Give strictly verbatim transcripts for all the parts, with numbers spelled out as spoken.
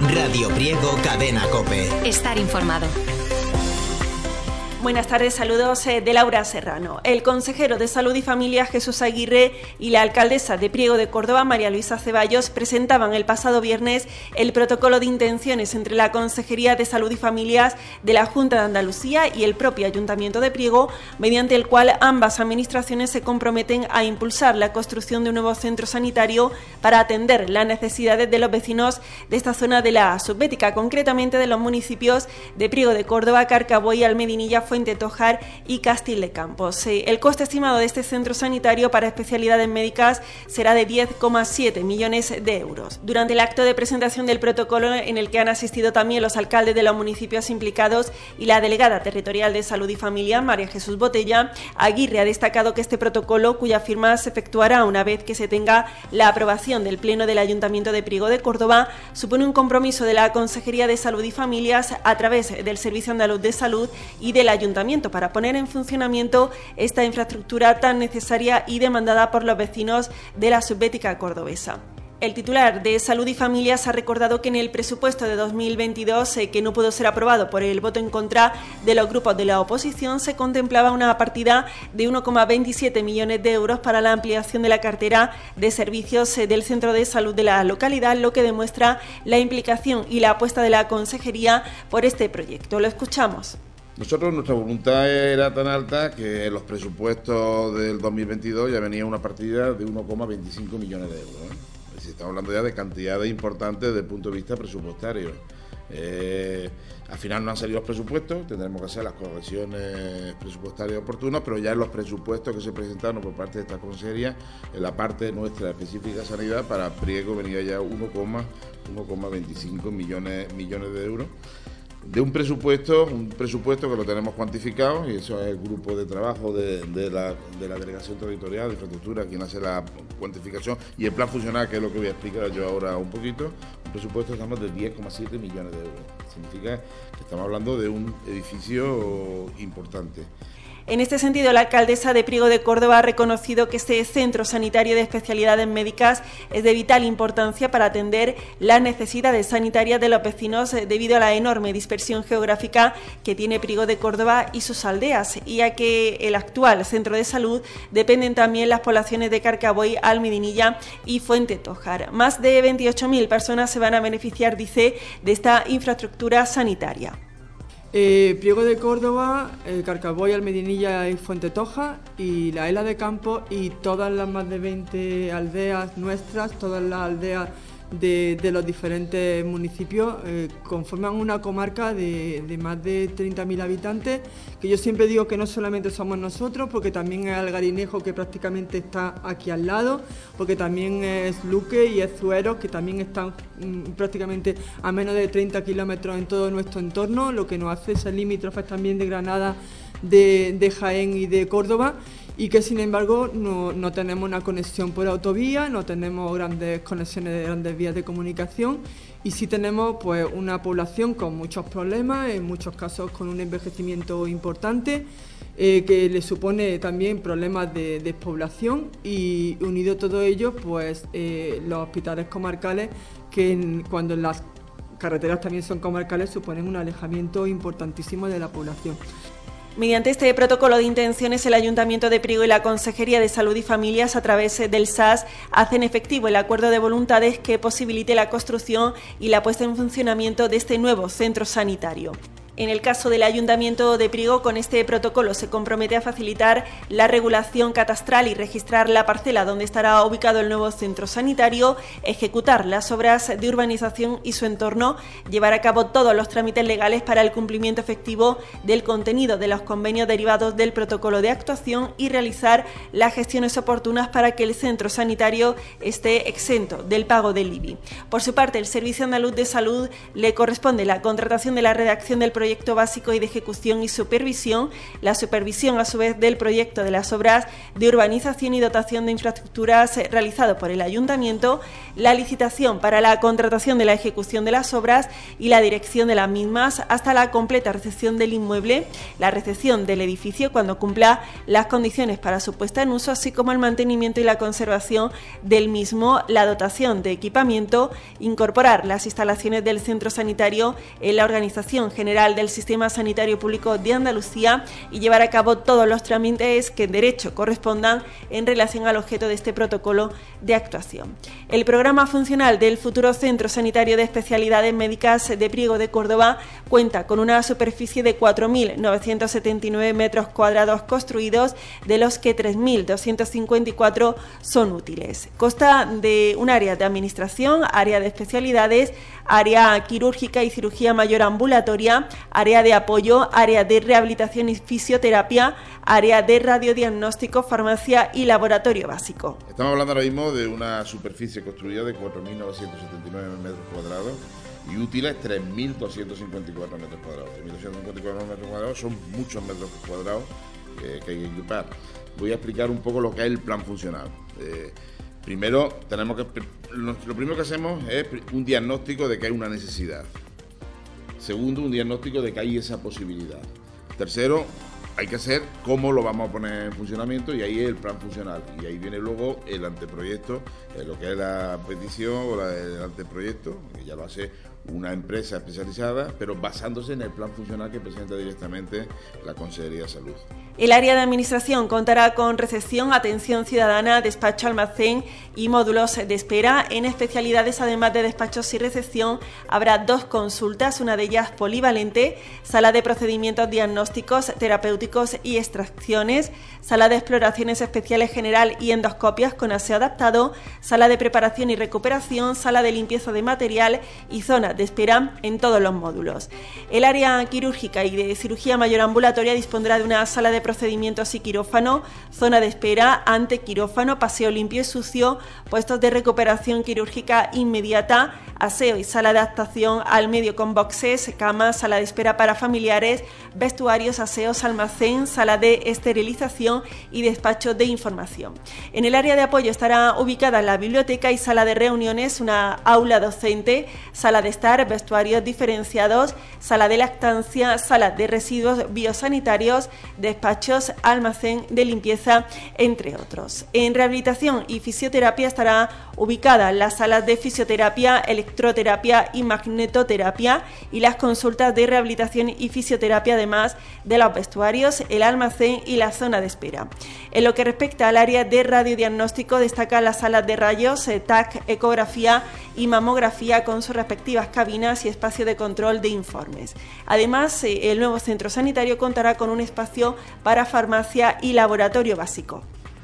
Radio Priego, Cadena COPE. Estar informado. Buenas tardes, saludos de Laura Serrano. El consejero de Salud y Familia, Jesús Aguirre, y la alcaldesa de Priego de Córdoba, María Luisa Ceballos, presentaban el pasado viernes el protocolo de intenciones entre la Consejería de Salud y Familias de la Junta de Andalucía y el propio Ayuntamiento de Priego, mediante el cual ambas administraciones se comprometen a impulsar la construcción de un nuevo centro sanitario para atender las necesidades de los vecinos de esta zona de la Subbética, concretamente de los municipios de Priego de Córdoba, Carcaboy, Almedinilla, Fuente-Tojar y Castil de Campos. El coste estimado de este centro sanitario para especialidades médicas será de diez coma siete millones de euros. Durante el acto de presentación del protocolo, en el que han asistido también los alcaldes de los municipios implicados y la delegada territorial de Salud y Familia, María Jesús Botella, Aguirre ha destacado que este protocolo, cuya firma se efectuará una vez que se tenga la aprobación del Pleno del Ayuntamiento de Priego de Córdoba, supone un compromiso de la Consejería de Salud y Familias a través del Servicio Andaluz de Salud y de la Ayuntamiento para poner en funcionamiento esta infraestructura tan necesaria y demandada por los vecinos de la Subbética cordobesa. El titular de Salud y Familias ha recordado que en el presupuesto de dos mil veintidós, eh, que no pudo ser aprobado por el voto en contra de los grupos de la oposición, se contemplaba una partida de uno coma veintisiete millones de euros para la ampliación de la cartera de servicios eh, del centro de salud de la localidad, lo que demuestra la implicación y la apuesta de la Consejería por este proyecto. Lo escuchamos. Nosotros, nuestra voluntad era tan alta que en los presupuestos del dos mil veintidós ya venía una partida de uno coma veinticinco millones de euros. ¿eh? Es decir, estamos hablando ya de cantidades importantes desde el punto de vista presupuestario. Eh, al final no han salido los presupuestos, tendremos que hacer las correcciones presupuestarias oportunas, pero ya en los presupuestos que se presentaron por parte de esta consejería, en la parte nuestra específica sanidad, para Priego venía ya uno coma veinticinco millones, millones de euros. De un presupuesto, un presupuesto que lo tenemos cuantificado, y eso es el grupo de trabajo de, de, la, de la Delegación Territorial de Infraestructura quien hace la cuantificación, y el plan funcional, que es lo que voy a explicar yo ahora un poquito. Un presupuesto, estamos de diez coma siete millones de euros. Significa que estamos hablando de un edificio importante. En este sentido, la alcaldesa de Priego de Córdoba ha reconocido que este centro sanitario de especialidades médicas es de vital importancia para atender las necesidades sanitarias de los vecinos debido a la enorme dispersión geográfica que tiene Priego de Córdoba y sus aldeas, y ya que el actual centro de salud dependen también las poblaciones de Carcaboy, Almedinilla y Fuente-Tojar. Más de veintiocho mil personas se van a beneficiar, dice, de esta infraestructura sanitaria. Eh, Priego de Córdoba, eh, Carcaboy, Almedinilla y Fuente-Tojar y la Ela de Campos y todas las más de veinte aldeas nuestras, todas las aldeas de, de los diferentes municipios eh, conforman una comarca de, de más de treinta mil habitantes, que yo siempre digo que no solamente somos nosotros, porque también es Algarinejo, que prácticamente está aquí al lado, porque también es Luque y es Zuero, que también están mm, prácticamente a menos de treinta kilómetros en todo nuestro entorno, lo que nos hace ser limítrofes también de Granada, de, de Jaén y de Córdoba, y que sin embargo no, no tenemos una conexión por autovía, no tenemos grandes conexiones de grandes vías de comunicación, y sí tenemos pues una población con muchos problemas, en muchos casos con un envejecimiento importante, eh, que le supone también problemas de despoblación, y unido a todo ello pues eh, los hospitales comarcales, que en, cuando las carreteras también son comarcales, suponen un alejamiento importantísimo de la población. Mediante este protocolo de intenciones, el Ayuntamiento de Priego y la Consejería de Salud y Familias, a través del S A S, hacen efectivo el acuerdo de voluntades que posibilite la construcción y la puesta en funcionamiento de este nuevo centro sanitario. En el caso del Ayuntamiento de Priego, con este protocolo se compromete a facilitar la regulación catastral y registrar la parcela donde estará ubicado el nuevo centro sanitario, ejecutar las obras de urbanización y su entorno, llevar a cabo todos los trámites legales para el cumplimiento efectivo del contenido de los convenios derivados del protocolo de actuación y realizar las gestiones oportunas para que el centro sanitario esté exento del pago del I B I. Por su parte, el Servicio Andaluz de Salud le corresponde la contratación de la redacción del proyecto proyecto básico y de ejecución y supervisión, la supervisión a su vez del proyecto de las obras de urbanización y dotación de infraestructuras realizado por el Ayuntamiento, la licitación para la contratación de la ejecución de las obras y la dirección de las mismas hasta la completa recepción del inmueble, la recepción del edificio cuando cumpla las condiciones para su puesta en uso, así como el mantenimiento y la conservación del mismo, la dotación de equipamiento, incorporar las instalaciones del centro sanitario en la Organización General del Sistema Sanitario Público de Andalucía y llevar a cabo todos los trámites que en derecho correspondan en relación al objeto de este protocolo de actuación. El programa funcional del futuro Centro Sanitario de Especialidades Médicas de Priego de Córdoba cuenta con una superficie de cuatro mil novecientos setenta y nueve metros cuadrados construidos, de los que tres mil doscientos cincuenta y cuatro son útiles. Consta de un área de administración, área de especialidades, área quirúrgica y cirugía mayor ambulatoria, área de apoyo, área de rehabilitación y fisioterapia, área de radiodiagnóstico, farmacia y laboratorio básico. Estamos hablando ahora mismo de una superficie construida de cuatro mil novecientos setenta y nueve metros cuadrados y útiles tres mil doscientos cincuenta y cuatro metros cuadrados. tres mil doscientos cincuenta y cuatro metros cuadrados son muchos metros cuadrados eh, que hay que equipar. Voy a explicar un poco lo que es el plan funcional. Eh, primero, tenemos que lo, lo primero que hacemos es un diagnóstico de que hay una necesidad. Segundo, un diagnóstico de que hay esa posibilidad. Tercero, hay que hacer cómo lo vamos a poner en funcionamiento y ahí es el plan funcional. Y ahí viene luego el anteproyecto, eh, lo que es la petición o la, el anteproyecto, que ya lo hace una empresa especializada, pero basándose en el plan funcional que presenta directamente la Consejería de Salud. El área de administración contará con recepción, atención ciudadana, despacho, almacén y módulos de espera. En especialidades, además de despachos y recepción, habrá dos consultas, una de ellas polivalente, sala de procedimientos diagnósticos, terapéuticos y extracciones, sala de exploraciones especiales general y endoscopias con aseo adaptado, sala de preparación y recuperación, sala de limpieza de material y zona de espera en todos los módulos. El área quirúrgica y de cirugía mayor ambulatoria dispondrá de una sala de procedimientos y quirófano, zona de espera, antequirófano, paseo limpio y sucio, puestos de recuperación quirúrgica inmediata, aseo y sala de adaptación al medio con boxes, camas, sala de espera para familiares, vestuarios, aseos, almacén, sala de esterilización y despacho de información. En el área de apoyo estará ubicada la biblioteca y sala de reuniones, una aula docente, sala de estar, vestuarios diferenciados, sala de lactancia, sala de residuos biosanitarios, despachos, almacén de limpieza, entre otros. En rehabilitación y fisioterapia estará ubicada las salas de fisioterapia, electroterapia y magnetoterapia y las consultas de rehabilitación y fisioterapia, además de los vestuarios, el almacén y la zona de espera. En lo que respecta al área de radiodiagnóstico, destaca las salas de rayos, T A C, ecografía y mamografía con sus respectivas cabinas y espacio de control de informes. Además, el nuevo centro sanitario contará con un espacio para farmacia y laboratorio básico.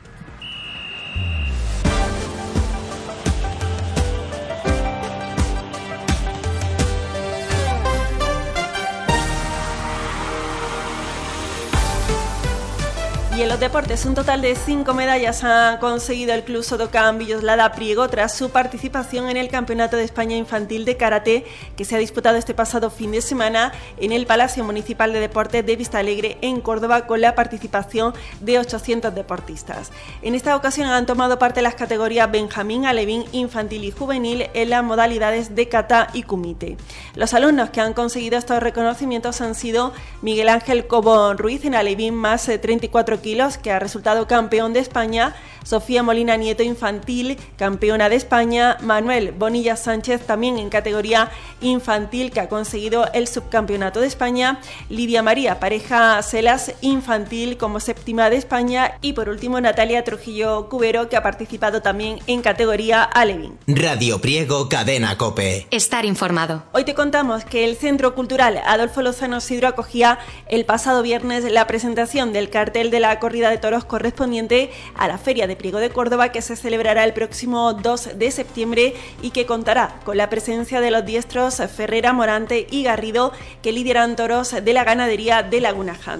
Y en los deportes, un total de cinco medallas ha conseguido el Club Sotocan Villoslada Priego tras su participación en el Campeonato de España Infantil de Karate, que se ha disputado este pasado fin de semana en el Palacio Municipal de Deportes de Vistalegre, en Córdoba, con la participación de ochocientos deportistas. En esta ocasión han tomado parte las categorías Benjamín, Alevín, Infantil y Juvenil en las modalidades de kata y kumite. Los alumnos que han conseguido estos reconocimientos han sido Miguel Ángel Cobo Ruiz en Alevín más treinta y cuatro kilos, que ha resultado campeón de España, Sofía Molina Nieto infantil, campeona de España, Manuel Bonilla Sánchez también en categoría infantil, que ha conseguido el subcampeonato de España, Lidia María Pareja Celas infantil como séptima de España y por último Natalia Trujillo Cubero, que ha participado también en categoría alevín. Radio Priego, Cadena COPE. Estar informado. Hoy te contamos que el Centro Cultural Adolfo Lozano Sidro acogía el pasado viernes la presentación del cartel de la corrida de toros correspondiente a la Feria de Priego de Córdoba, que se celebrará el próximo dos de septiembre y que contará con la presencia de los diestros Ferrera, Morante y Garrido, que lideran toros de la ganadería de Laguna Janda.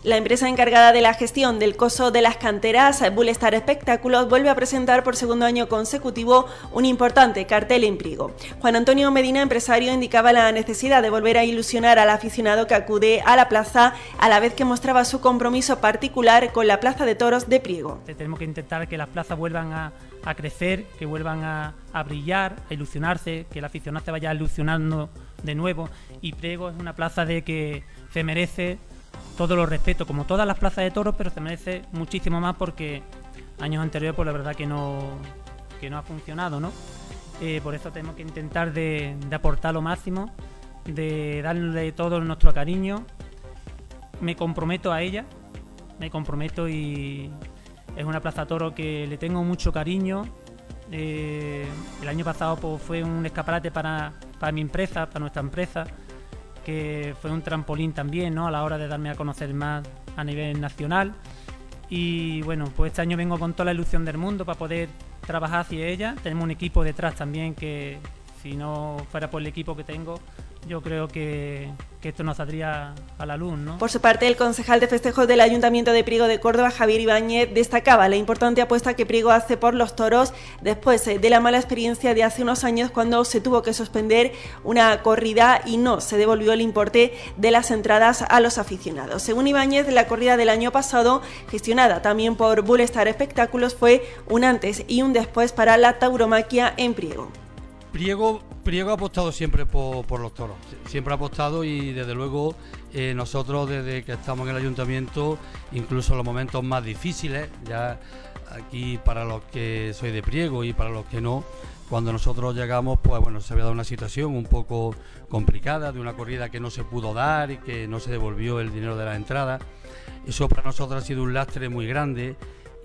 La empresa encargada de la gestión del coso de las canteras, Bullstar Espectáculos, vuelve a presentar por segundo año consecutivo un importante cartel en Priego. Juan Antonio Medina, empresario, indicaba la necesidad de volver a ilusionar al aficionado que acude a la plaza, a la vez que mostraba su compromiso particular con la Plaza de Toros de Priego. Tenemos que intentar que las plazas vuelvan a, a crecer, que vuelvan a, a brillar, a ilusionarse, que el aficionado se vaya ilusionando de nuevo, y Priego es una plaza de que se merece todo lo respeto, como todas las plazas de toros, pero se merece muchísimo más porque años anteriores pues la verdad que no que no ha funcionado, ¿no? Eh, por eso tenemos que intentar de, de aportar lo máximo, de darle todo nuestro cariño. Me comprometo a ella, me comprometo y es una plaza toro que le tengo mucho cariño. Eh, el año pasado pues, fue un escaparate para, para mi empresa, para nuestra empresa, que fue un trampolín también, ¿no?, a la hora de darme a conocer más a nivel nacional. Y bueno, pues este año vengo con toda la ilusión del mundo para poder trabajar hacia ella. Tenemos un equipo detrás también que, si no fuera por el equipo que tengo, yo creo que, que esto no saldría a la luz, ¿no? Por su parte, el concejal de festejos del Ayuntamiento de Priego de Córdoba, Javier Ibáñez, destacaba la importante apuesta que Priego hace por los toros después de la mala experiencia de hace unos años cuando se tuvo que suspender una corrida y no se devolvió el importe de las entradas a los aficionados. Según Ibáñez, la corrida del año pasado, gestionada también por Bullstar Espectáculos, fue un antes y un después para la tauromaquia en Priego. Priego, Priego ha apostado siempre por, por los toros, siempre ha apostado y desde luego eh, nosotros desde que estamos en el ayuntamiento, incluso en los momentos más difíciles, ya aquí para los que soy de Priego y para los que no, cuando nosotros llegamos pues bueno, se había dado una situación un poco complicada de una corrida que no se pudo dar y que no se devolvió el dinero de la entrada. Eso para nosotros ha sido un lastre muy grande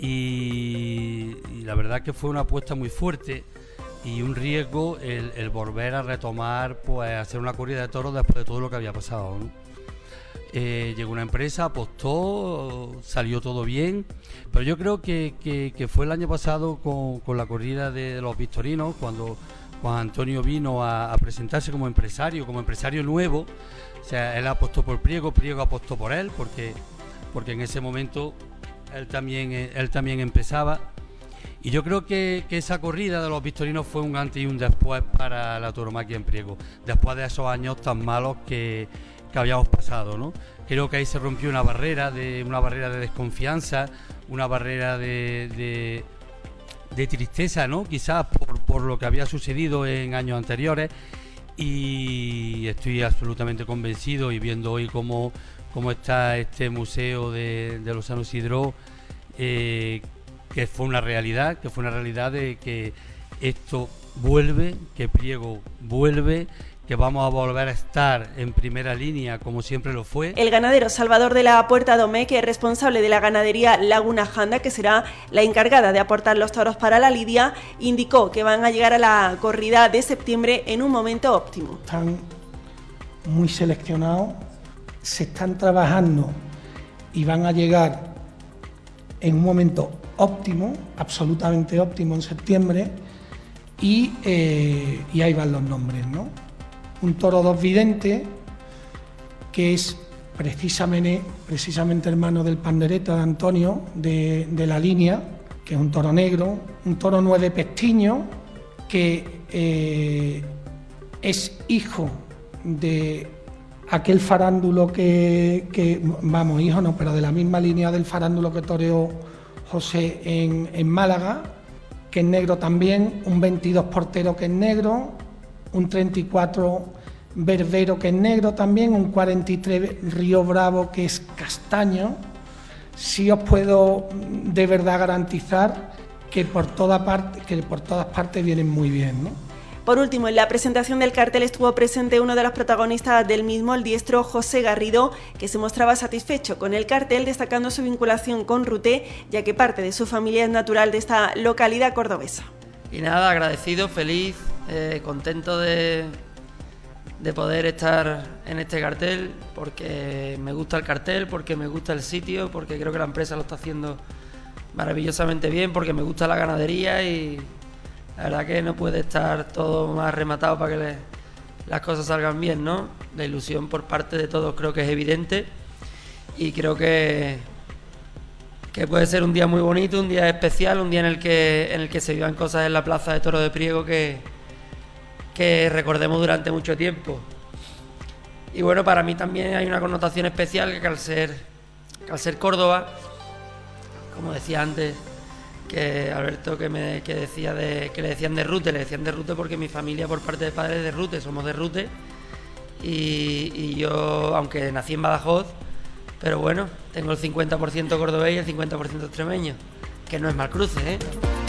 y, y la verdad que fue una apuesta muy fuerte y un riesgo el, el volver a retomar, pues hacer una corrida de toros después de todo lo que había pasado, ¿no? Eh, llegó una empresa, apostó, salió todo bien, pero yo creo que, que, que fue el año pasado con, con la corrida de los victorinos, cuando Juan Antonio vino a, a presentarse como empresario, como empresario nuevo. O sea, él apostó por Priego, Priego apostó por él, porque, porque en ese momento él también, él también empezaba. Y yo creo que, que esa corrida de los victorinos fue un antes y un después para la tauromaquia en Priego, después de esos años tan malos que, que habíamos pasado, ¿no? Creo que ahí se rompió una barrera, de una barrera de desconfianza, una barrera de, de, de tristeza, ¿no? Quizás por, por lo que había sucedido en años anteriores, y estoy absolutamente convencido y viendo hoy cómo, cómo está este museo de, de Lozano Sidró, eh, que fue una realidad, que fue una realidad de que esto vuelve, que Priego vuelve, que vamos a volver a estar en primera línea como siempre lo fue. El ganadero Salvador de la Puerta Domé, que es responsable de la ganadería Laguna Janda, que será la encargada de aportar los toros para la lidia, indicó que van a llegar a la corrida de septiembre en un momento óptimo. Están muy seleccionados, se están trabajando y van a llegar en un momento óptimo, absolutamente óptimo en septiembre, y, eh, y ahí van los nombres, ¿no? Un toro dos vidente, que es precisamente, precisamente hermano del pandereta de Antonio, de, de la línea, que es un toro negro, un toro nueve pestiño, que eh, es hijo de aquel farándulo que, que, vamos, hijo no, pero de la misma línea del farándulo que toreó José en, en Málaga, que es negro también, un veintidós portero que es negro, un treinta y cuatro Berbero que es negro también, un cuarenta y tres Río Bravo que es castaño. Sí os puedo de verdad garantizar que por toda parte, que por todas partes vienen muy bien, ¿no? Por último, en la presentación del cartel estuvo presente uno de los protagonistas del mismo, el diestro José Garrido, que se mostraba satisfecho con el cartel, destacando su vinculación con Rute, ya que parte de su familia es natural de esta localidad cordobesa. Y nada, agradecido, feliz, eh, contento de, de poder estar en este cartel, porque me gusta el cartel, porque me gusta el sitio, porque creo que la empresa lo está haciendo maravillosamente bien, porque me gusta la ganadería y la verdad que no puede estar todo más rematado para que le, las cosas salgan bien, ¿no? La ilusión por parte de todos creo que es evidente y creo que, que puede ser un día muy bonito, un día especial, un día en el que, en el que se vivan cosas en la Plaza de Toros de Priego que, que recordemos durante mucho tiempo. Y bueno, para mí también hay una connotación especial que al ser, que al ser Córdoba, como decía antes, que Alberto que me que decía de que le decían de Rute, le decían de Rute porque mi familia por parte de padres es de Rute, somos de Rute, y, y yo, aunque nací en Badajoz, pero bueno, tengo el cincuenta por ciento cordobés y el cincuenta por ciento extremeño, que no es mal cruce, ¿eh?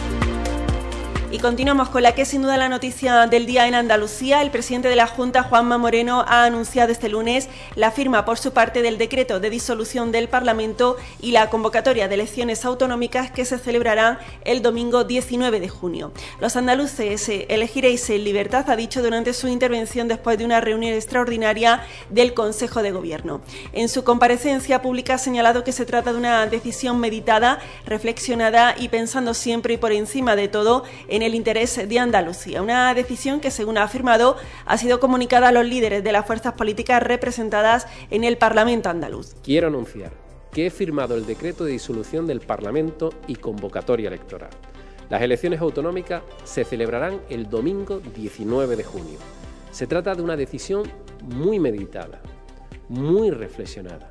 Y continuamos con la que es sin duda la noticia del día en Andalucía. El presidente de la Junta, Juanma Moreno, ha anunciado este lunes la firma por su parte del decreto de disolución del Parlamento y la convocatoria de elecciones autonómicas que se celebrarán el domingo diecinueve de junio. Los andaluces elegiréis en libertad, ha dicho durante su intervención después de una reunión extraordinaria del Consejo de Gobierno. En su comparecencia pública ha señalado que se trata de una decisión meditada, reflexionada y pensando siempre y por encima de todo en el interés de Andalucía. Una decisión que, según ha afirmado, ha sido comunicada a los líderes de las fuerzas políticas representadas en el Parlamento andaluz. Quiero anunciar que he firmado el decreto de disolución del Parlamento y convocatoria electoral. Las elecciones autonómicas se celebrarán el domingo diecinueve de junio. Se trata de una decisión muy meditada, muy reflexionada,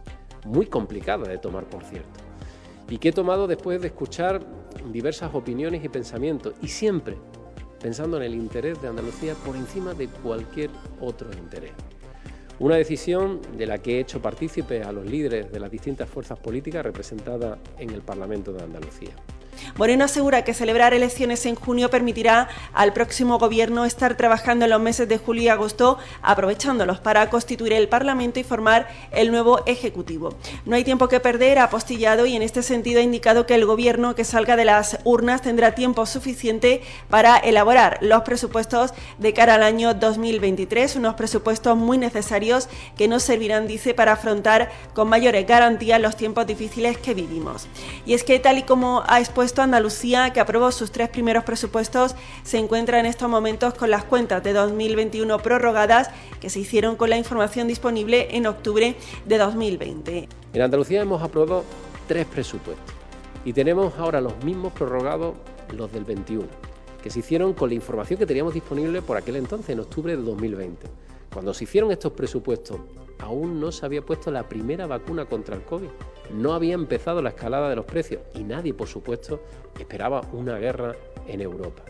muy complicada de tomar, por cierto, y que he tomado después de escuchar diversas opiniones y pensamientos, y siempre pensando en el interés de Andalucía por encima de cualquier otro interés. Una decisión de la que he hecho partícipe a los líderes de las distintas fuerzas políticas representadas en el Parlamento de Andalucía. Moreno asegura que celebrar elecciones en junio permitirá al próximo gobierno estar trabajando en los meses de julio y agosto, aprovechándolos para constituir el Parlamento y formar el nuevo Ejecutivo. No hay tiempo que perder, ha apostillado, y en este sentido ha indicado que el gobierno que salga de las urnas tendrá tiempo suficiente para elaborar los presupuestos de cara al año dos mil veintitrés, unos presupuestos muy necesarios que nos servirán, dice, para afrontar con mayores garantías los tiempos difíciles que vivimos. Y es que, tal y como ha expuesto Andalucía, que aprobó sus tres primeros presupuestos, se encuentra en estos momentos con las cuentas de dos mil veintiuno prorrogadas, que se hicieron con la información disponible en octubre de dos mil veinte. En Andalucía hemos aprobado tres presupuestos y tenemos ahora los mismos prorrogados, los del veintiuno, que se hicieron con la información que teníamos disponible por aquel entonces, en octubre de dos mil veinte. Cuando se hicieron estos presupuestos, aún no se había puesto la primera vacuna contra el COVID, no había empezado la escalada de los precios y nadie, por supuesto, esperaba una guerra en Europa.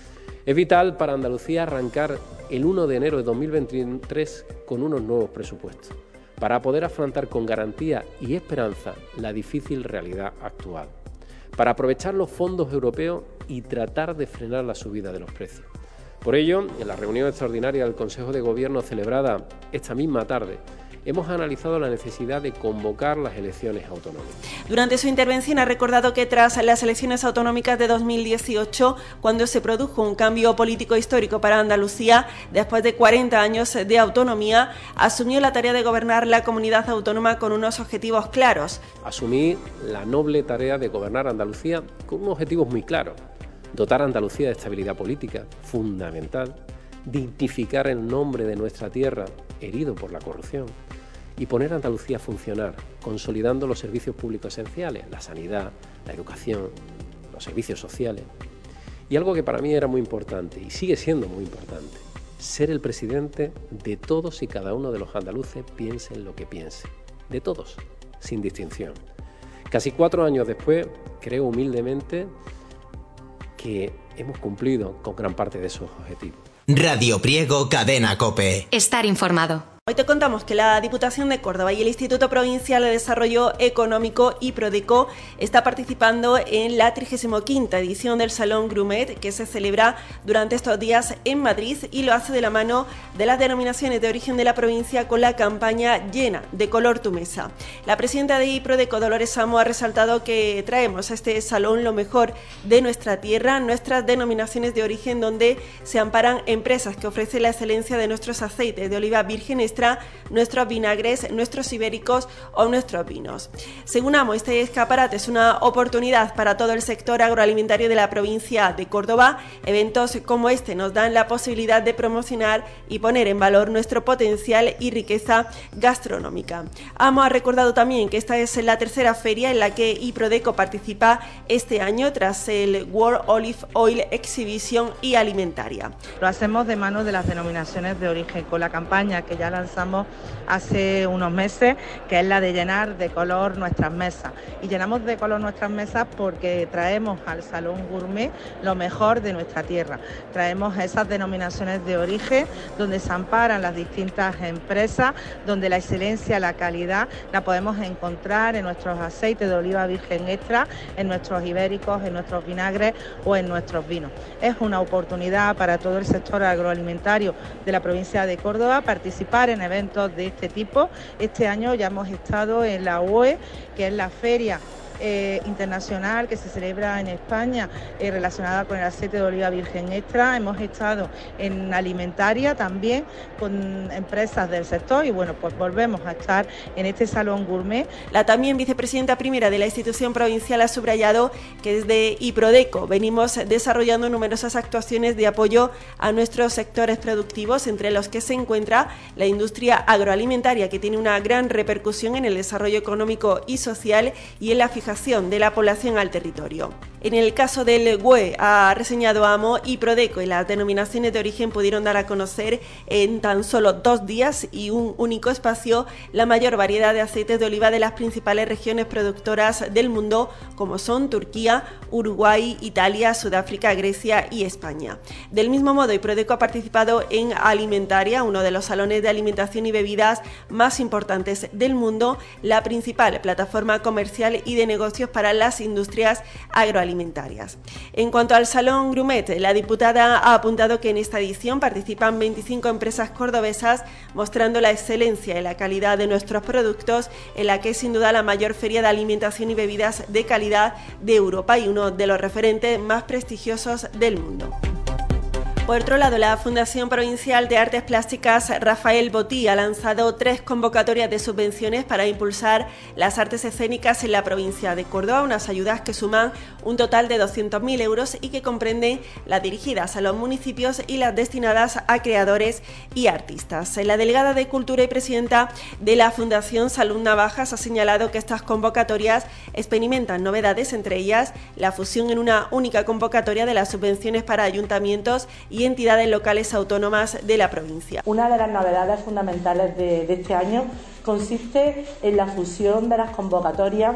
Es vital para Andalucía arrancar el uno de enero de dos mil veintitrés con unos nuevos presupuestos, para poder afrontar con garantía y esperanza la difícil realidad actual, para aprovechar los fondos europeos y tratar de frenar la subida de los precios. Por ello, en la reunión extraordinaria del Consejo de Gobierno celebrada esta misma tarde, hemos analizado la necesidad de convocar las elecciones autonómicas. Durante su intervención ha recordado que tras las elecciones autonómicas de dos mil dieciocho, cuando se produjo un cambio político histórico para Andalucía, después de cuarenta años de autonomía, asumió la tarea de gobernar la comunidad autónoma con unos objetivos claros. Asumí la noble tarea de gobernar Andalucía con unos objetivos muy claros: dotar a Andalucía de estabilidad política, fundamental, dignificar el nombre de nuestra tierra, herido por la corrupción, y poner a Andalucía a funcionar, consolidando los servicios públicos esenciales, la sanidad, la educación, los servicios sociales. Y algo que para mí era muy importante, y sigue siendo muy importante, ser el presidente de todos y cada uno de los andaluces, piensen lo que piensen, de todos, sin distinción. Casi cuatro años después, creo humildemente que hemos cumplido con gran parte de esos objetivos. Radio Priego, Cadena COPE. Estar informado. Hoy te contamos que la Diputación de Córdoba y el Instituto Provincial de Desarrollo Económico y Prodeco está participando en la trigésima quinta edición del Salón Grumet, que se celebra durante estos días en Madrid, y lo hace de la mano de las denominaciones de origen de la provincia con la campaña Llena de color tu mesa. La presidenta de Prodeco, Dolores Samo, ha resaltado que traemos a este salón lo mejor de nuestra tierra, nuestras denominaciones de origen, donde se amparan empresas que ofrecen la excelencia de nuestros aceites de oliva virgen extra extra nuestros vinagres, nuestros ibéricos o nuestros vinos. Según AMO, este escaparate es una oportunidad para todo el sector agroalimentario de la provincia de Córdoba. Eventos como este nos dan la posibilidad de promocionar y poner en valor nuestro potencial y riqueza gastronómica. AMO ha recordado también que esta es la tercera feria en la que Iprodeco participa este año tras el World Olive Oil Exhibition y Alimentaria. Lo hacemos de mano de las denominaciones de origen con la campaña que ya lanzamos hace unos meses, que es la de llenar de color nuestras mesas. Y llenamos de color nuestras mesas porque traemos al Salón Gourmet lo mejor de nuestra tierra. Traemos esas denominaciones de origen donde se amparan las distintas empresas, donde la excelencia, la calidad la podemos encontrar en nuestros aceites de oliva virgen extra, en nuestros ibéricos, en nuestros vinagres o en nuestros vinos. Es una oportunidad para todo el sector agroalimentario de la provincia de Córdoba participar en eventos de este tipo. Este año ya hemos estado en la U E, que es la feria Eh, internacional que se celebra en España eh, relacionada con el aceite de oliva virgen extra. Hemos estado en Alimentaria también con empresas del sector y bueno, pues volvemos a estar en este Salón Gourmet. La también vicepresidenta primera de la institución provincial ha subrayado que desde Iprodeco venimos desarrollando numerosas actuaciones de apoyo a nuestros sectores productivos, entre los que se encuentra la industria agroalimentaria, que tiene una gran repercusión en el desarrollo económico y social y en la fijación de la población al territorio. En el caso del W E, ha reseñado AMO, Iprodeco y las denominaciones de origen pudieron dar a conocer en tan solo dos días y un único espacio la mayor variedad de aceites de oliva de las principales regiones productoras del mundo, como son Turquía, Uruguay, Italia, Sudáfrica, Grecia y España. Del mismo modo, Iprodeco ha participado en Alimentaria, uno de los salones de alimentación y bebidas más importantes del mundo, la principal plataforma comercial y de negocios para las industrias agroalimentarias. En cuanto al Salón Gourmet, la diputada ha apuntado que en esta edición participan veinticinco empresas cordobesas, mostrando la excelencia y la calidad de nuestros productos, en la que es sin duda la mayor feria de alimentación y bebidas de calidad de Europa y uno de los referentes más prestigiosos del mundo. Por otro lado, la Fundación Provincial de Artes Plásticas Rafael Botí ha lanzado tres convocatorias de subvenciones para impulsar las artes escénicas en la provincia de Córdoba, unas ayudas que suman un total de doscientos mil euros y que comprenden las dirigidas a los municipios y las destinadas a creadores y artistas. La delegada de Cultura y presidenta de la Fundación, Salud Navajas, ha señalado que estas convocatorias experimentan novedades, entre ellas la fusión en una única convocatoria de las subvenciones para ayuntamientos y entidades locales autónomas de la provincia. Una de las novedades fundamentales de, de este año consiste en la fusión de las convocatorias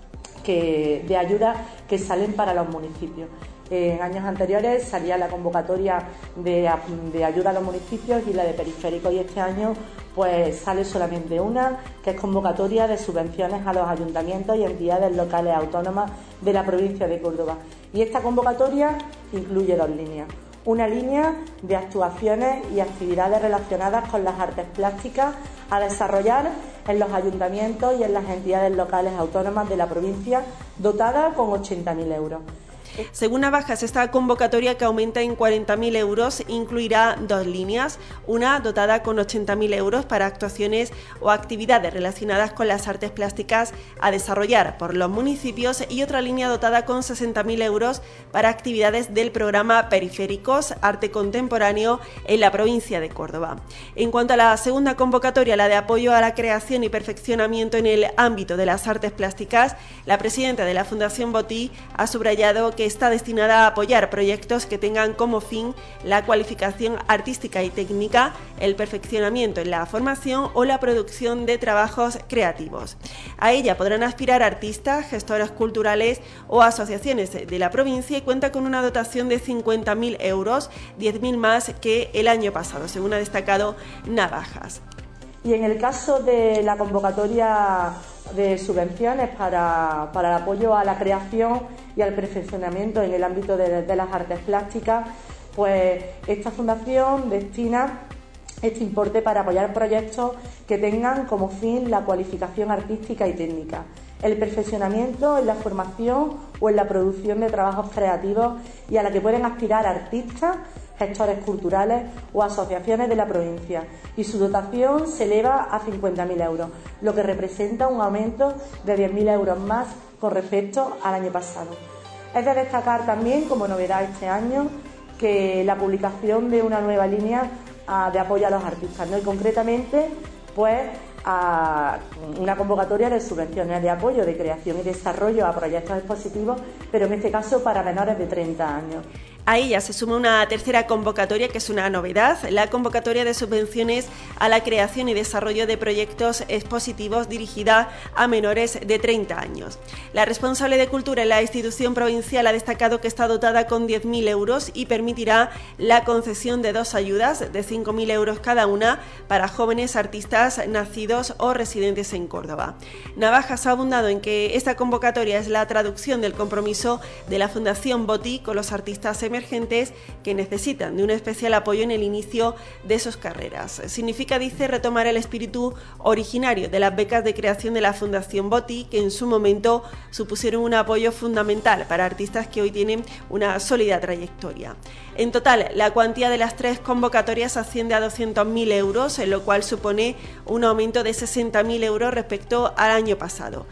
que, de ayuda que salen para los municipios. En años anteriores salía la convocatoria de, de ayuda a los municipios y la de periférico, y este año pues sale solamente una, que es convocatoria de subvenciones a los ayuntamientos y entidades locales autónomas de la provincia de Córdoba. Y esta convocatoria incluye dos líneas. Una línea de actuaciones y actividades relacionadas con las artes plásticas a desarrollar en los ayuntamientos y en las entidades locales autónomas de la provincia, dotada con ochenta mil euros. Según Navajas, esta convocatoria, que aumenta en cuarenta mil euros, incluirá dos líneas, una dotada con ochenta mil euros para actuaciones o actividades relacionadas con las artes plásticas a desarrollar por los municipios, y otra línea dotada con sesenta mil euros para actividades del programa Periféricos Arte Contemporáneo en la provincia de Córdoba. En cuanto a la segunda convocatoria, la de apoyo a la creación y perfeccionamiento en el ámbito de las artes plásticas, la presidenta de la Fundación Botí ha subrayado que está destinada a apoyar proyectos que tengan como fin la cualificación artística y técnica, el perfeccionamiento en la formación o la producción de trabajos creativos. A ella podrán aspirar artistas, gestores culturales o asociaciones de la provincia, y cuenta con una dotación de cincuenta mil euros, diez mil más que el año pasado, según ha destacado Navajas. Y en el caso de la convocatoria de subvenciones para, para el apoyo a la creación y al perfeccionamiento en el ámbito de, de las artes plásticas, pues esta fundación destina este importe para apoyar proyectos que tengan como fin la cualificación artística y técnica, el perfeccionamiento en la formación o en la producción de trabajos creativos, y a la que pueden aspirar artistas, gestores culturales o asociaciones de la provincia, y su dotación se eleva a cincuenta mil euros, lo que representa un aumento de diez mil euros más con respecto al año pasado. Es de destacar también, como novedad este año, que la publicación de una nueva línea uh, de apoyo a los artistas, ¿no? Y concretamente, pues, a una convocatoria de subvenciones de apoyo de creación y desarrollo a proyectos expositivos, pero en este caso para menores de treinta años. A ella se suma una tercera convocatoria, que es una novedad, la convocatoria de subvenciones a la creación y desarrollo de proyectos expositivos dirigida a menores de treinta años. La responsable de Cultura en la institución provincial ha destacado que está dotada con diez mil euros y permitirá la concesión de dos ayudas de cinco mil euros cada una para jóvenes artistas nacidos o residentes en Córdoba. Navajas ha abundado en que esta convocatoria es la traducción del compromiso de la Fundación Boti con los artistas emergentes emergentes que necesitan de un especial apoyo en el inicio de sus carreras. Significa, dice, retomar el espíritu originario de las becas de creación de la Fundación Boti, que en su momento supusieron un apoyo fundamental para artistas que hoy tienen una sólida trayectoria. En total, la cuantía de las tres convocatorias asciende a doscientos mil euros, en lo cual supone un aumento de sesenta mil euros respecto al año pasado.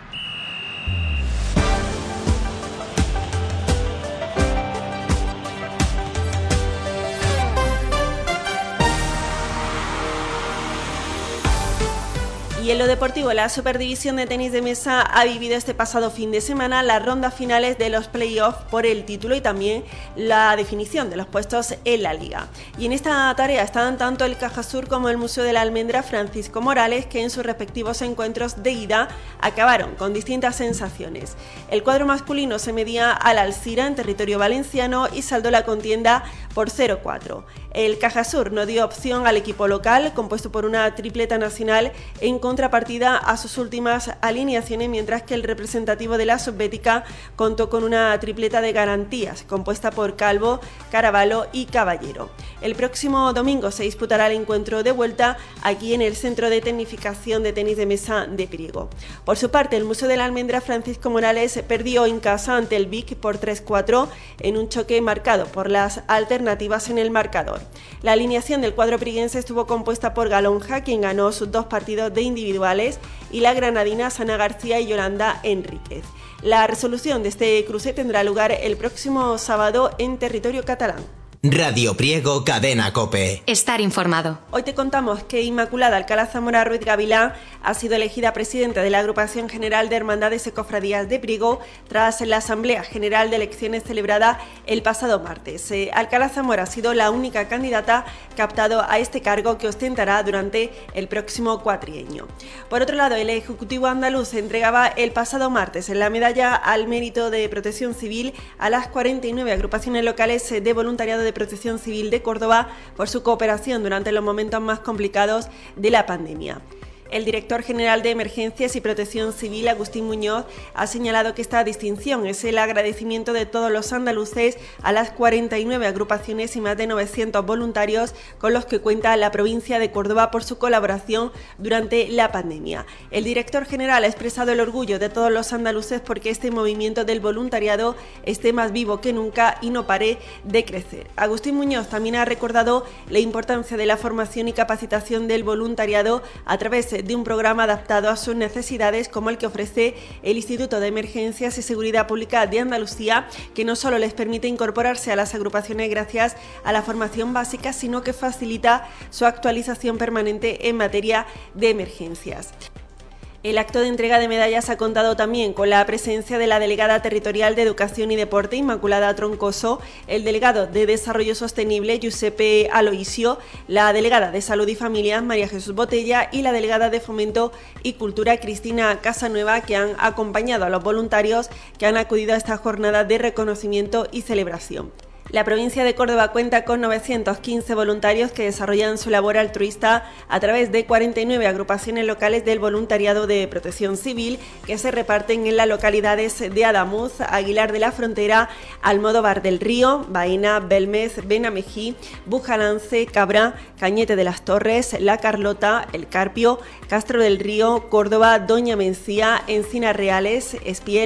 Y en lo deportivo, la Superdivisión de Tenis de Mesa ha vivido este pasado fin de semana las rondas finales de los play-offs por el título y también la definición de los puestos en la Liga. Y en esta tarea están tanto el Cajasur como el Museo de la Almendra Francisco Morales, que en sus respectivos encuentros de ida acabaron con distintas sensaciones. El cuadro masculino se medía al Alcira en territorio valenciano y saldó la contienda por cero cuatro. El Cajasur no dio opción al equipo local, compuesto por una tripleta nacional en contrapartida a sus últimas alineaciones, mientras que el representativo de la Subbética contó con una tripleta de garantías, compuesta por Calvo, Caraballo y Caballero. El próximo domingo se disputará el encuentro de vuelta aquí en el Centro de Tecnificación de Tenis de Mesa de Priego. Por su parte, el Museo de la Almendra Francisco Morales perdió en casa ante el Vic por tres cuatro en un choque marcado por las alternativas en el marcador. La alineación del cuadro priguense estuvo compuesta por Galonja, quien ganó sus dos partidos de individuales, y la granadina Sana García y Yolanda Enríquez. La resolución de este cruce tendrá lugar el próximo sábado en territorio catalán. Radio Priego, Cadena COPE. Estar informado. Hoy te contamos que Inmaculada Alcalá Zamora Ruiz Gavilán ha sido elegida presidenta de la Agrupación General de Hermandades y Cofradías de Priego tras la Asamblea General de Elecciones celebrada el pasado martes. Eh, Alcalá Zamora ha sido la única candidata que ha optado a este cargo, que ostentará durante el próximo cuatrienio. Por otro lado, el Ejecutivo andaluz entregaba el pasado martes la medalla al mérito de Protección Civil a las cuarenta y nueve agrupaciones locales de voluntariado de Protección Civil de Córdoba por su cooperación durante los momentos más complicados de la pandemia. El director general de Emergencias y Protección Civil, Agustín Muñoz, ha señalado que esta distinción es el agradecimiento de todos los andaluces a las cuarenta y nueve agrupaciones y más de novecientos voluntarios con los que cuenta la provincia de Córdoba por su colaboración durante la pandemia. El director general ha expresado el orgullo de todos los andaluces porque este movimiento del voluntariado esté más vivo que nunca y no pare de crecer. Agustín Muñoz también ha recordado la importancia de la formación y capacitación del voluntariado a través de de un programa adaptado a sus necesidades, como el que ofrece el Instituto de Emergencias y Seguridad Pública de Andalucía, que no solo les permite incorporarse a las agrupaciones gracias a la formación básica, sino que facilita su actualización permanente en materia de emergencias. El acto de entrega de medallas ha contado también con la presencia de la delegada territorial de Educación y Deporte, Inmaculada Troncoso, el delegado de Desarrollo Sostenible, Giuseppe Aloisio, la delegada de Salud y Familias, María Jesús Botella, y la delegada de Fomento y Cultura, Cristina Casanueva, que han acompañado a los voluntarios que han acudido a esta jornada de reconocimiento y celebración. La provincia de Córdoba cuenta con novecientos quince voluntarios que desarrollan su labor altruista a través de cuarenta y nueve agrupaciones locales del voluntariado de Protección Civil, que se reparten en las localidades de Adamuz, Aguilar de la Frontera, Almodóvar del Río, Baena, Belmez, Benamejí, Bujalance, Cabra, Cañete de las Torres, La Carlota, El Carpio, Castro del Río, Córdoba, Doña Mencía, Encinas Reales, Espiel,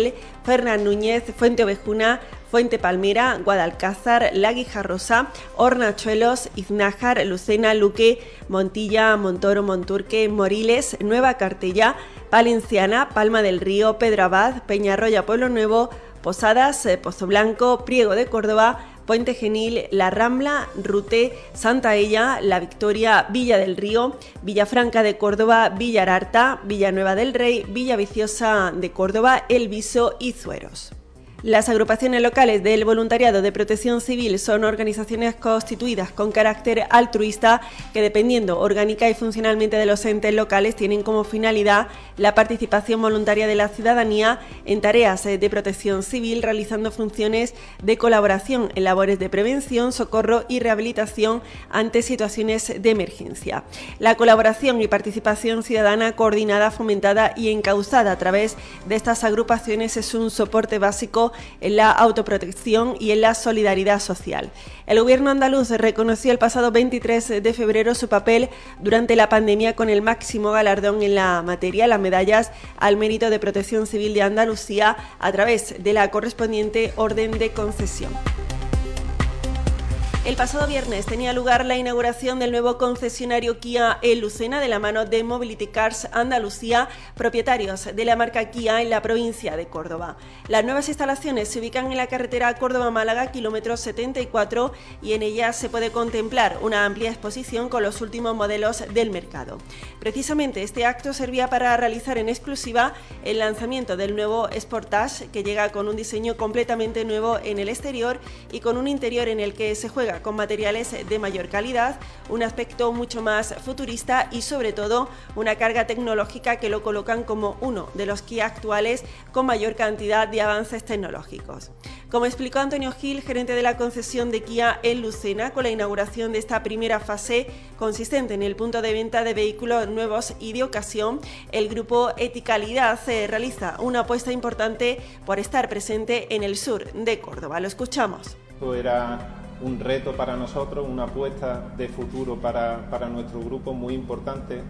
Fernán Núñez, Fuente Ovejuna, Fuente Palmera, Guadalcázar, La Guijarrosa, Hornachuelos, Iznájar, Lucena, Luque, Montilla, Montoro, Monturque, Moriles, Nueva Cartella, Valenciana, Palma del Río, Pedro Abad, Peñarroya, Pueblo Nuevo, Posadas, Pozo Blanco, Priego de Córdoba, Puente Genil, La Rambla, Rute, Santa Ella, La Victoria, Villa del Río, Villafranca de Córdoba, Villararta, Villanueva del Rey, Villaviciosa de Córdoba, El Viso y Zueros. Las agrupaciones locales del voluntariado de protección civil son organizaciones constituidas con carácter altruista que, dependiendo orgánica y funcionalmente de los entes locales, tienen como finalidad la participación voluntaria de la ciudadanía en tareas de protección civil, realizando funciones de colaboración en labores de prevención, socorro y rehabilitación ante situaciones de emergencia. La colaboración y participación ciudadana coordinada, fomentada y encauzada a través de estas agrupaciones es un soporte básico en la autoprotección y en la solidaridad social. El gobierno andaluz reconoció el pasado veintitrés de febrero su papel durante la pandemia con el máximo galardón en la materia, las medallas al mérito de protección civil de Andalucía, a través de la correspondiente orden de concesión. El pasado viernes tenía lugar la inauguración del nuevo concesionario Kia en Lucena de la mano de Mobility Cars Andalucía, propietarios de la marca Kia en la provincia de Córdoba. Las nuevas instalaciones se ubican en la carretera Córdoba-Málaga, kilómetro setenta y cuatro, y en ellas se puede contemplar una amplia exposición con los últimos modelos del mercado. Precisamente este acto servía para realizar en exclusiva el lanzamiento del nuevo Sportage, que llega con un diseño completamente nuevo en el exterior y con un interior en el que se juega con materiales de mayor calidad, un aspecto mucho más futurista y sobre todo una carga tecnológica que lo colocan como uno de los Kia actuales con mayor cantidad de avances tecnológicos. Como explicó Antonio Gil, gerente de la concesión de Kia en Lucena, con la inauguración de esta primera fase consistente en el punto de venta de vehículos nuevos y de ocasión, el grupo Eticalidad eh, realiza una apuesta importante por estar presente en el sur de Córdoba. Lo escuchamos. Era un reto para nosotros, una apuesta de futuro para, para nuestro grupo muy importante,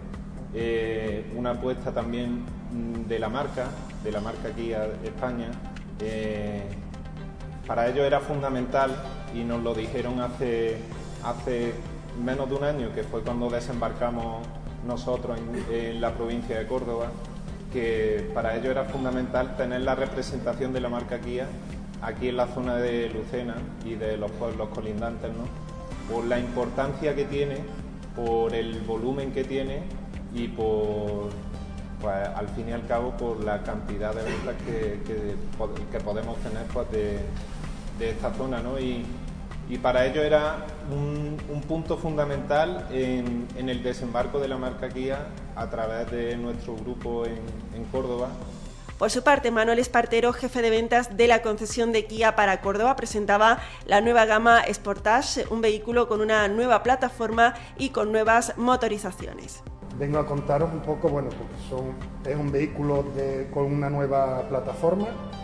eh, una apuesta también de la marca, de la marca Kia España. Eh, para ello era fundamental, y nos lo dijeron hace, hace menos de un año, que fue cuando desembarcamos nosotros en, en la provincia de Córdoba, que para ello era fundamental tener la representación de la marca Kia aquí en la zona de Lucena y de los pueblos colindantes, ¿no? Por la importancia que tiene, por el volumen que tiene y por, pues, al fin y al cabo, por la cantidad de ventas que, que, que podemos tener, pues, de, de esta zona, ¿no? Y, y para ello era un, un punto fundamental en, en el desembarco de la marca Kia a través de nuestro grupo en, en Córdoba. Por su parte, Manuel Espartero, jefe de ventas de la concesión de Kia para Córdoba, presentaba la nueva gama Sportage, un vehículo con una nueva plataforma y con nuevas motorizaciones. Vengo a contaros un poco, bueno, porque son, es un vehículo de, con una nueva plataforma,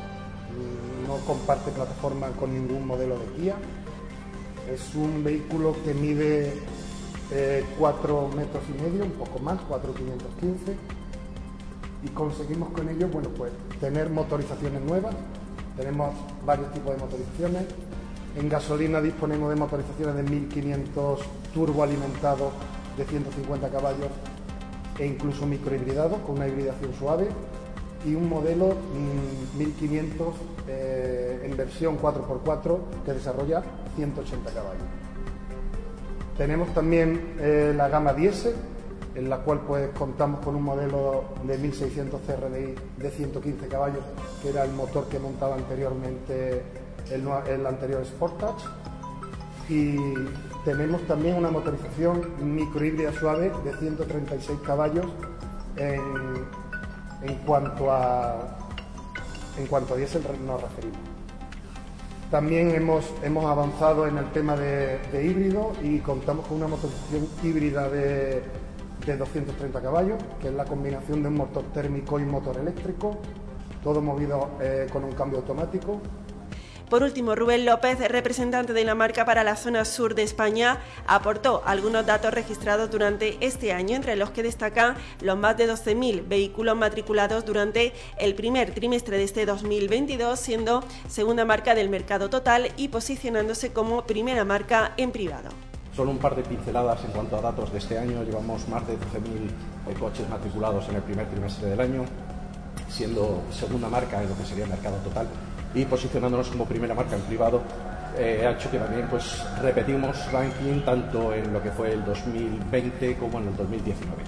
no comparte plataforma con ningún modelo de Kia. Es un vehículo que mide eh, cuatro metros y medio, un poco más, cuatro quinientos quince. Y conseguimos con ello, bueno, pues tener motorizaciones nuevas. Tenemos varios tipos de motorizaciones. En gasolina disponemos de motorizaciones de mil quinientos turboalimentados de ciento cincuenta caballos e incluso microhibridados con una hibridación suave, y un modelo mmm, mil quinientos eh, en versión cuatro por cuatro que desarrolla ciento ochenta caballos. Tenemos también eh, la gama diésel, en la cual pues contamos con un modelo de mil seiscientos C R D I de ciento quince caballos, que era el motor que montaba anteriormente el, el anterior Sportage. Y tenemos también una motorización microhíbrida suave de ciento treinta y seis caballos en, en cuanto a en cuanto a diésel nos referimos. También hemos, hemos avanzado en el tema de, de híbrido y contamos con una motorización híbrida de de doscientos treinta caballos, que es la combinación de un motor térmico y un motor eléctrico, todo movido eh, con un cambio automático. Por último, Rubén López, representante de la marca para la zona sur de España, aportó algunos datos registrados durante este año, entre los que destacan los más de doce mil vehículos matriculados durante el primer trimestre de este dos mil veintidós, siendo segunda marca del mercado total y posicionándose como primera marca en privado. Solo un par de pinceladas en cuanto a datos de este año. Llevamos más de doce mil eh, coches matriculados en el primer trimestre del año, siendo segunda marca en lo que sería el mercado total y posicionándonos como primera marca en privado. Eh, ha hecho que también pues, repetimos ranking tanto en lo que fue el dos mil veinte como en el dos mil diecinueve.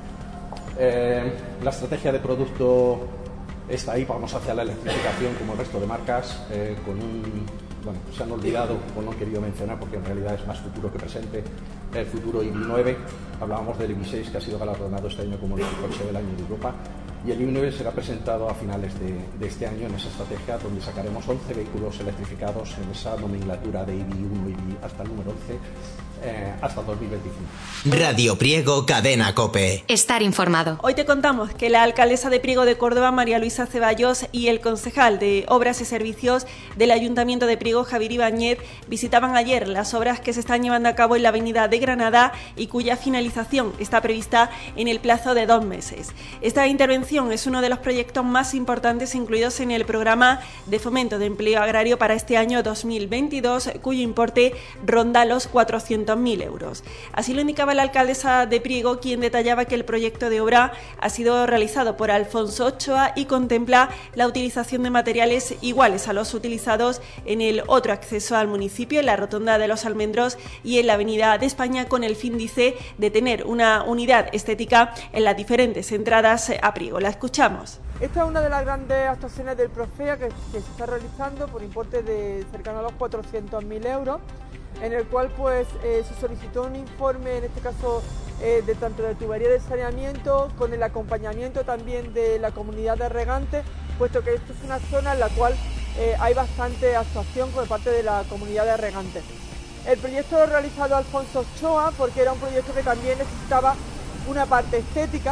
Eh, la estrategia de producto está ahí, vamos hacia la electrificación como el resto de marcas, eh, con un... Bueno, se han olvidado o no han querido mencionar porque en realidad es más futuro que presente el futuro I B nueve. Hablábamos del I B seis, que ha sido galardonado este año como el coche del año de Europa, y el I B nueve será presentado a finales de, de este año en esa estrategia, donde sacaremos once vehículos electrificados en esa nomenclatura de I B uno I B hasta el número once, eh, hasta dos mil veinticinco. Radio Priego, Cadena COPE. Estar informado. Hoy te contamos que la alcaldesa de Priego de Córdoba, María Luisa Ceballos, y el concejal de Obras y Servicios del Ayuntamiento de Priego, Javier Ibáñez, visitaban ayer las obras que se están llevando a cabo en la avenida de Granada y cuya finalización está prevista en el plazo de dos meses. Esta intervención es uno de los proyectos más importantes incluidos en el programa de fomento de empleo agrario para este año dos mil veintidós, cuyo importe ronda los cuatrocientos mil euros. Así lo indicaba la alcaldesa de Priego, quien detallaba que el proyecto de obra ha sido realizado por Alfonso Ochoa y contempla la utilización de materiales iguales a los utilizados en el otro acceso al municipio, en la Rotonda de los Almendros y en la Avenida de España, con el fin, dice, de tener una unidad estética en las diferentes entradas a Priego. La escuchamos. Esta es una de las grandes actuaciones del Profea que, que se está realizando por importe de cercano a los cuatrocientos mil euros, en el cual pues eh, se solicitó un informe, en este caso eh, de tanto de tubería de saneamiento, con el acompañamiento también de la comunidad de regantes, puesto que esta es una zona en la cual eh, hay bastante actuación por parte de la comunidad de regantes. El proyecto lo ha realizado Alfonso Ochoa porque era un proyecto que también necesitaba una parte estética.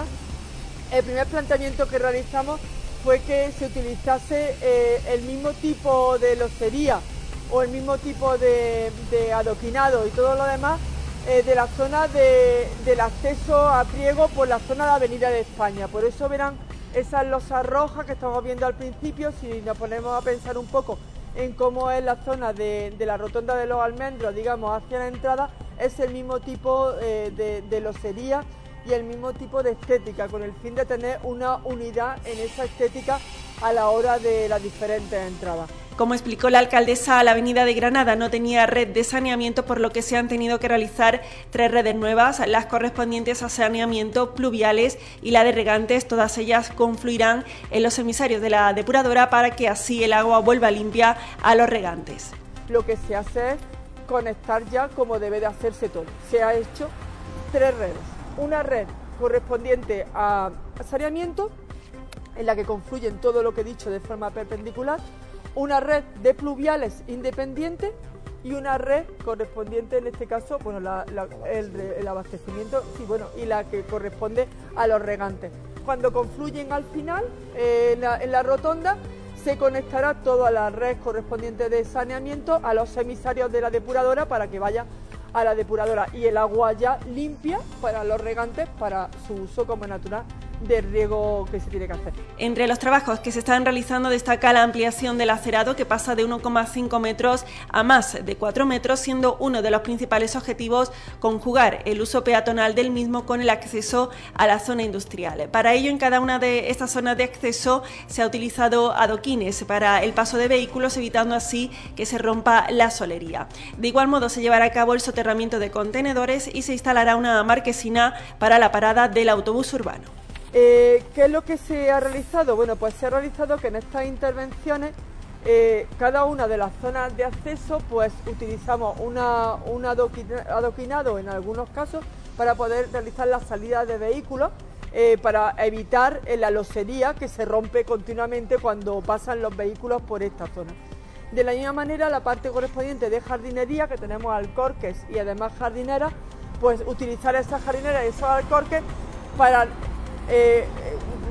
El primer planteamiento que realizamos fue que se utilizase eh, el mismo tipo de locería o el mismo tipo de, de adoquinado y todo lo demás eh, de la zona de, del acceso a Priego por la zona de Avenida de España. Por eso verán esas losas rojas que estamos viendo al principio. Si nos ponemos a pensar un poco en cómo es la zona de, de la Rotonda de los Almendros, digamos, hacia la entrada, es el mismo tipo eh, de, de locería y el mismo tipo de estética, con el fin de tener una unidad en esa estética a la hora de las diferentes entradas. Como explicó la alcaldesa, la avenida de Granada no tenía red de saneamiento, por lo que se han tenido que realizar tres redes nuevas, las correspondientes a saneamiento, pluviales y la de regantes. Todas ellas confluirán en los emisarios de la depuradora para que así el agua vuelva limpia a los regantes. Lo que se hace es conectar ya como debe de hacerse todo. Se ha hecho tres redes. Una red correspondiente a saneamiento, en la que confluyen todo lo que he dicho de forma perpendicular, una red de pluviales independiente y una red correspondiente, en este caso, bueno, la, la, el, el abastecimiento, sí, bueno, y la que corresponde a los regantes. Cuando confluyen al final, eh, en, la, en la rotonda, se conectará toda la red correspondiente de saneamiento a los emisarios de la depuradora para que vaya a la depuradora y el agua ya limpia para los regantes para su uso como natural de riego que se tiene que hacer. Entre los trabajos que se están realizando destaca la ampliación del acerado, que pasa de uno coma cinco metros a más de cuatro metros, siendo uno de los principales objetivos conjugar el uso peatonal del mismo con el acceso a la zona industrial. Para ello, en cada una de estas zonas de acceso se ha utilizado adoquines para el paso de vehículos, evitando así que se rompa la solería. De igual modo, se llevará a cabo el soterramiento de contenedores y se instalará una marquesina para la parada del autobús urbano. Eh, ¿Qué es lo que se ha realizado? Bueno, pues se ha realizado que en estas intervenciones, eh, cada una de las zonas de acceso, pues utilizamos una, un adoquinado en algunos casos para poder realizar la salida de vehículos, eh, para evitar eh, la losería que se rompe continuamente cuando pasan los vehículos por esta zona. De la misma manera, la parte correspondiente de jardinería, que tenemos alcorques y además jardineras, pues utilizar esas jardineras y esos alcorques para Eh,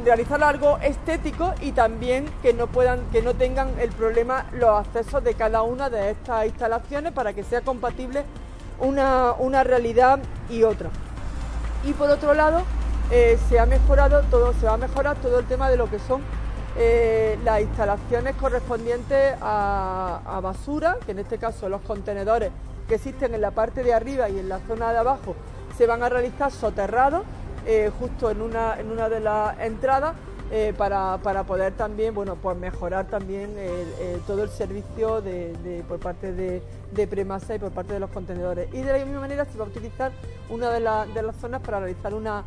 realizar algo estético y también que no puedan, que no tengan el problema los accesos de cada una de estas instalaciones para que sea compatible una, una realidad y otra. Y por otro lado, eh, se ha mejorado todo, se va a mejorar todo el tema de lo que son eh, las instalaciones correspondientes a, a basura, que en este caso los contenedores que existen en la parte de arriba y en la zona de abajo se van a realizar soterrados eh, justo en una, en una de las entradas eh, para, para poder también, bueno, pues mejorar también el, el, todo el servicio de, de, por parte de, de Premasa y por parte de los contenedores. Y de la misma manera se va a utilizar una de, la, de las zonas para realizar una,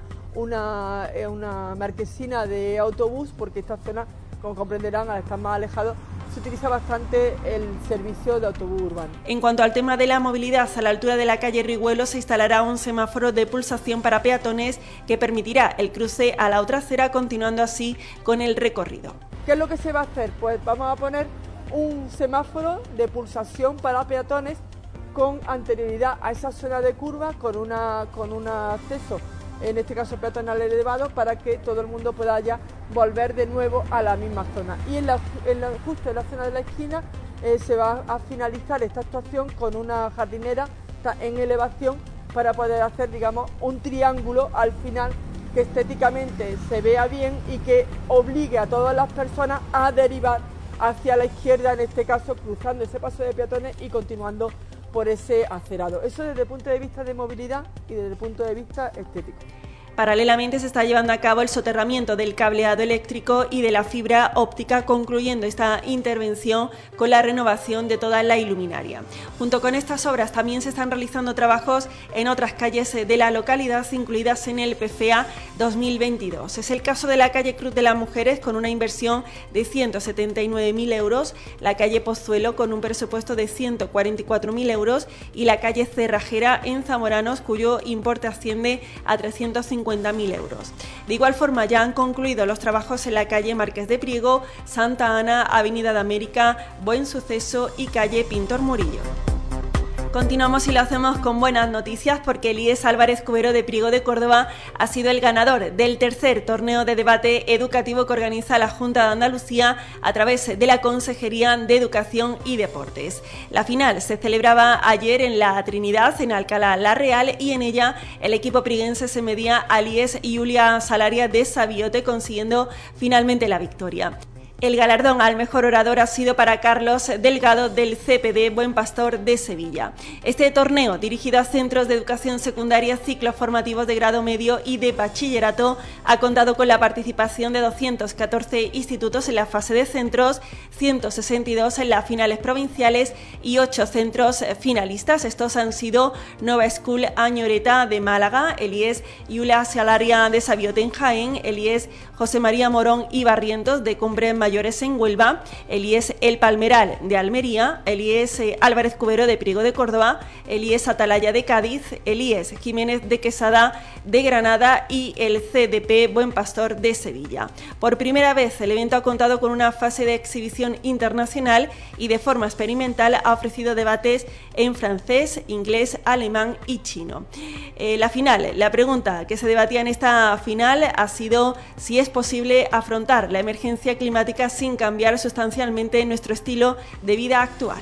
una, eh, una marquesina de autobús, porque esta zona, como comprenderán, al estar más alejados, se utiliza bastante el servicio de autobús urbano. En cuanto al tema de la movilidad, a la altura de la calle Rigüelo se instalará un semáforo de pulsación para peatones que permitirá el cruce a la otra acera, continuando así con el recorrido. ¿Qué es lo que se va a hacer? Pues vamos a poner un semáforo de pulsación para peatones con anterioridad a esa zona de curva, con, una, con un acceso, en este caso peatonal elevado, para que todo el mundo pueda ya volver de nuevo a la misma zona. Y en la, en la, justo en la zona de la esquina eh, se va a finalizar esta actuación con una jardinera en elevación para poder hacer, digamos, un triángulo al final que estéticamente se vea bien y que obligue a todas las personas a derivar hacia la izquierda, en este caso cruzando ese paso de peatones y continuando por ese acerado. Eso desde el punto de vista de movilidad y desde el punto de vista estético. Paralelamente se está llevando a cabo el soterramiento del cableado eléctrico y de la fibra óptica, concluyendo esta intervención con la renovación de toda la iluminaria. Junto con estas obras también se están realizando trabajos en otras calles de la localidad incluidas en el P F A dos mil veintidós. Es el caso de la calle Cruz de las Mujeres, con una inversión de ciento setenta y nueve mil euros, la calle Pozuelo con un presupuesto de ciento cuarenta y cuatro mil euros y la calle Cerrajera en Zamoranos, cuyo importe asciende a trescientos cincuenta mil euros. De igual forma, ya han concluido los trabajos en la calle Marqués de Priego, Santa Ana, Avenida de América, Buen Suceso y calle Pintor Murillo. Continuamos y lo hacemos con buenas noticias, porque Elías Álvarez Cubero de Priego de Córdoba ha sido el ganador del tercer torneo de debate educativo que organiza la Junta de Andalucía a través de la Consejería de Educación y Deportes. La final se celebraba ayer en la Trinidad, en Alcalá la Real, y en ella el equipo priguense se medía a Elías y Julia Salaria de Sabiote, consiguiendo finalmente la victoria. El galardón al mejor orador ha sido para Carlos Delgado del C P D Buen Pastor de Sevilla. Este torneo, dirigido a centros de educación secundaria, ciclos formativos de grado medio y de bachillerato, ha contado con la participación de doscientos catorce institutos en la fase de centros, ciento sesenta y dos en las finales provinciales y ocho centros finalistas. Estos han sido Nova School Añoreta de Málaga, el I E S Julia Salaria de Sabiote en Jaén, el I E S José María Morón y Barrientos de Cumbres Mayores en Huelva, el I E S El Palmeral de Almería, el I E S Álvarez Cubero de Priego de Córdoba, el I E S Atalaya de Cádiz, el I E S Jiménez de Quesada de Granada y el C D P Buen Pastor de Sevilla. Por primera vez el evento ha contado con una fase de exhibición internacional y de forma experimental ha ofrecido debates en francés, inglés, alemán y chino. Eh, la final, la pregunta que se debatía en esta final ha sido si es posible afrontar la emergencia climática sin cambiar sustancialmente nuestro estilo de vida actual.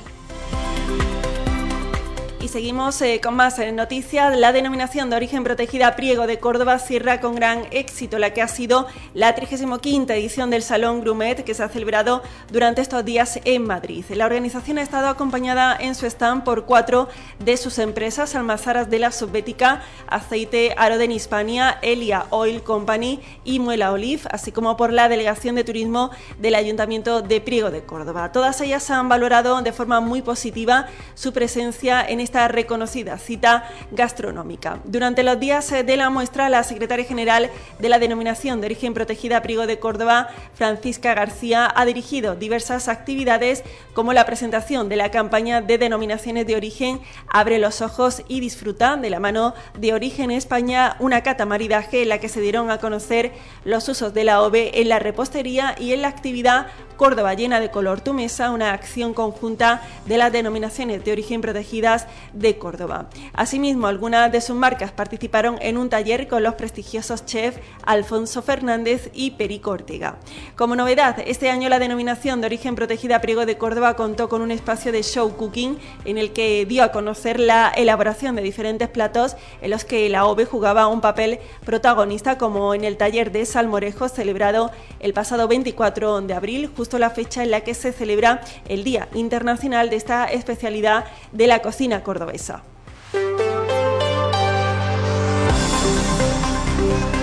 Y seguimos eh, con más eh, noticias. La denominación de origen protegida Priego de Córdoba cierra con gran éxito la que ha sido la trigésima quinta edición del Salón Grumet, que se ha celebrado durante estos días en Madrid. La organización ha estado acompañada en su stand por cuatro de sus empresas: Almazaras de la Subbética, Aceite Aro de Hispania, Elia Oil Company y Muela Olive, así como por la Delegación de Turismo del Ayuntamiento de Priego de Córdoba. Todas ellas han valorado de forma muy positiva su presencia en esta reconocida cita gastronómica. Durante los días de la muestra, la secretaria general de la denominación de origen protegida Priego de Córdoba, Francisca García, ha dirigido diversas actividades como la presentación de la campaña de denominaciones de origen Abre los ojos y disfruta, de la mano de Origen España, una cata maridaje en la que se dieron a conocer los usos de la O V en la repostería, y en la actividad Córdoba llena de color tu mesa, una acción conjunta de las denominaciones de origen protegidas de Córdoba. Asimismo, algunas de sus marcas participaron en un taller con los prestigiosos chefs Alfonso Fernández y Perico Ortega. Como novedad, este año la denominación de origen protegida Priego de Córdoba contó con un espacio de show cooking en el que dio a conocer la elaboración de diferentes platos en los que la O V E jugaba un papel protagonista, como en el taller de salmorejos celebrado el pasado veinticuatro de abril, justo la fecha en la que se celebra el Día Internacional de esta especialidad de la cocina cordobesa.